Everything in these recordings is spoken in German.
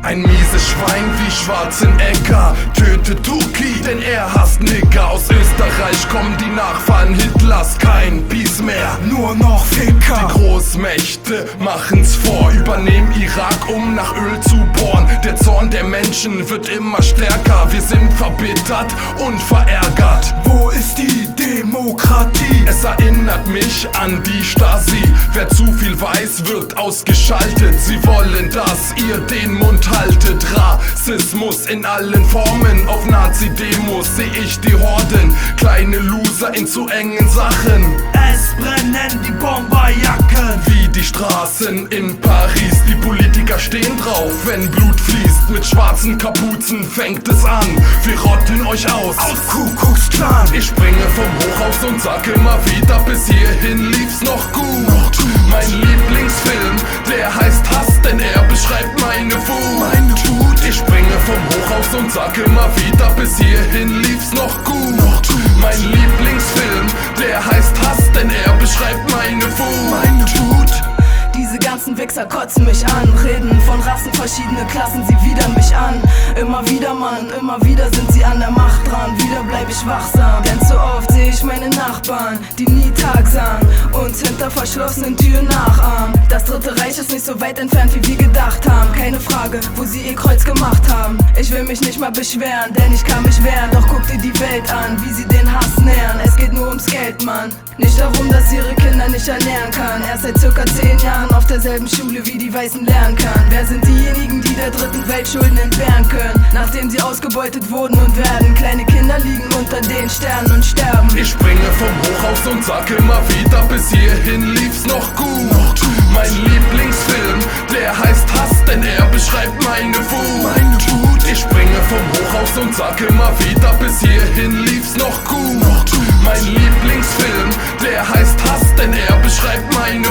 Ein mieses Schwein wie Schwarzenegger tötet Tuki, denn er hasst Nigger. Aus Österreich kommen die Nachfahren Hitlers, kein Peace mehr, nur noch Ficker. Die Großmächte machen's vor, übernehmen Irak, um nach Öl zu bohren. Der Zorn der Menschen wird immer stärker, wir sind verbittert und verärgert. Wo ist die Demokratie? Es erinnert mich an die Stasi. Wer zu viel weiß, wird ausgeschaltet. Sie wollen, dass ihr den Mund haltet. Rassismus in allen Formen. Auf Nazi-Demos seh ich die Horden. Kleine Loser in zu engen Sachen. Es brennen die Bomberjacken Wie die Straßen in Paris. Die Politiker stehen drauf, wenn Blut fließt. Mit schwarzen Kapuzen fängt es an. Wir rotten euch aus Ku Klux Klan. Ich springe vom Hochhaus und sag immer wieder, bis hierhin lief's noch gut. Mein Lieblingsfilm, der heißt Hass, denn er beschreibt meine Wut. Ich springe vom Hochhaus und sag immer wieder, bis hierhin lief's noch gut. Mein Lieblingsfilm, der heißt Hass, denn er beschreibt meine Wut. Diese ganzen Wichser kotzen mich an, reden von Rassen, verschiedene Klassen, sie widern mich an. Immer wieder, Mann, immer wieder sind sie an der Macht dran. Wieder bleib ich wachsam, denn zu oft sehe ich meine Nachbarn, die nie Tag sahen, uns hinter verschlossenen Türen nachahmen. Das Dritte Reich ist nicht so weit entfernt, wie wir gedacht haben. Keine Frage, wo sie ihr Kreuz gemacht haben. Ich will mich nicht mal beschweren, denn ich kann mich wehren. Doch guck dir die Welt an, wie sie den Hass nähern. Es geht nur ums Geld, Mann, nicht darum, dass ihre Kinder nicht ernähren kann. Erst seit circa 10 Jahren auf derselben Schule wie die Weißen lernen kann. Wer sind diejenigen, die der dritten Welt Schulden entbehren können, nachdem sie ausgebeutet wurden und werden? Kleine Kinder liegen unter den Sternen und sterben. Ich springe vom Hochhaus und sag immer wieder, bis hierhin lief's noch gut. Mein Lieblingsfilm, der heißt Hass, denn er beschreibt meine Wut. Ich springe vom Hochhaus und sag immer wieder, bis hierhin lief's noch gut. Mein Lieblingsfilm, der heißt Hass, denn er beschreibt meine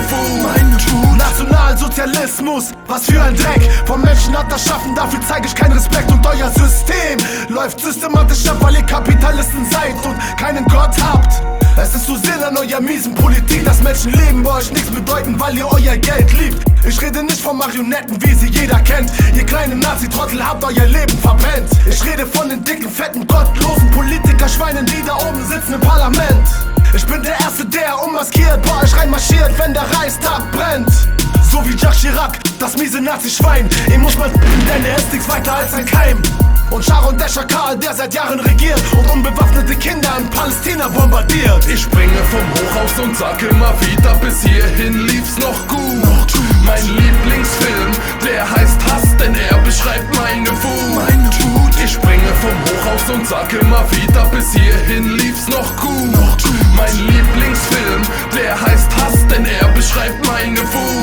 Wut. Nationalsozialismus, was für ein Dreck. Vom Menschen hat das Schaffen, dafür zeige ich keinen Respekt. Und euer System läuft systematisch ab, weil ihr Kapitalisten seid und keinen Gott habt. Es ist so Sinn an eurer miesen Politik, dass Menschenleben bei euch nichts bedeuten, weil ihr euer Geld liebt. Ich rede nicht von Marionetten, wie sie jeder kennt. Ihr kleinen Nazi-Trottel habt euer Leben verpennt. Ich rede von den dicken, fetten, gottlosen Politiker-Schweinen, die da oben sitzen im Parlament. Ich bin der Erste, der unmaskiert bei euch reinmarschiert, wenn der Reichstag brennt. So wie Jacques Chirac, das miese Nazi-Schwein. Ihn muss man denn er ist nichts weiter als ein Keim. Und Sharon der Schakal, der seit Jahren regiert und unbewaffnete Kinder in Palästina bombardiert. Ich springe vom Hochhaus und sag immer wieder, bis hierhin lief's noch gut. Mein Lieblingsfilm, der heißt Hass, denn er beschreibt meine Wut. Ich springe vom Hochhaus und sag immer wieder, bis hierhin lief's noch gut. Mein Lieblingsfilm, der heißt Hass, denn er beschreibt meine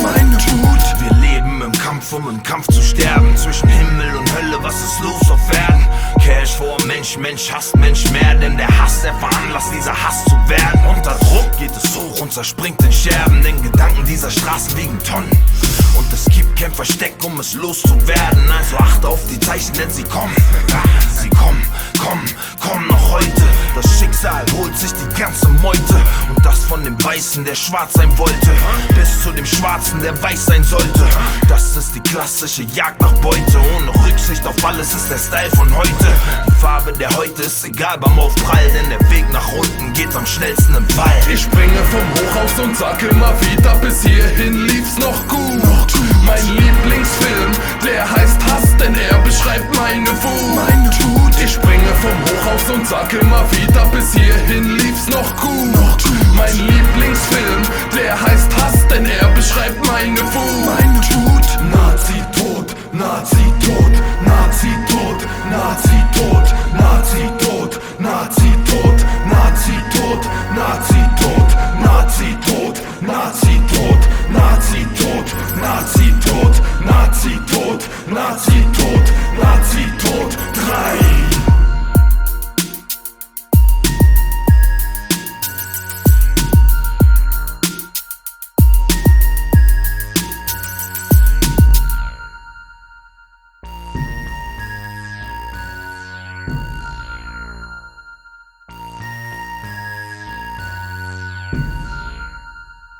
Wut. Wir leben im Kampf, um im Kampf zu sterben. Zwischen Himmel und Hölle, was ist los auf Erden? Cash vor Mensch, Mensch hasst Mensch mehr. Denn der Hass, der veranlasst, dieser Hass zu werden. Unter Druck geht es hoch und zerspringt in Scherben. Denn Gedanken dieser Straßen wiegen Tonnen. Und es gibt kein Versteck, um es loszuwerden. Also achte auf die Zeichen, denn sie kommen. Sie kommen, kommen noch heute. Das Schicksal holt sich die ganze Meute. Und das von dem Weißen, der schwarz sein wollte, bis zu dem Schwarzen, der weiß sein sollte. Das ist die klassische Jagd nach Beute. Ohne Rücksicht auf alles ist der Style von heute. Die Farbe der heute ist egal beim Aufprall, denn der Weg nach unten geht am schnellsten im Fall. Ich springe vom Hochhaus und sag immer wieder, bis hierhin lief's noch gut. Mein Lieblingsfilm, der heißt Hass, denn er beschreibt meine Wut. Ich springe vom Hochhaus und sag immer wieder, bis hierhin lief's noch gut. Mein Lieblingsfilm, der heißt Hass, denn er beschreibt meine Wut. Nazi tot, Nazi tot, Nazi tot, Nazi tot, Nazi tot, Nazi tot, Nazi tot, Nazi tot, Nazi tot, Nazi tot, Nazi tot, Nazi tot, Nazi tot, Nazi tot, Nazi tot, 3.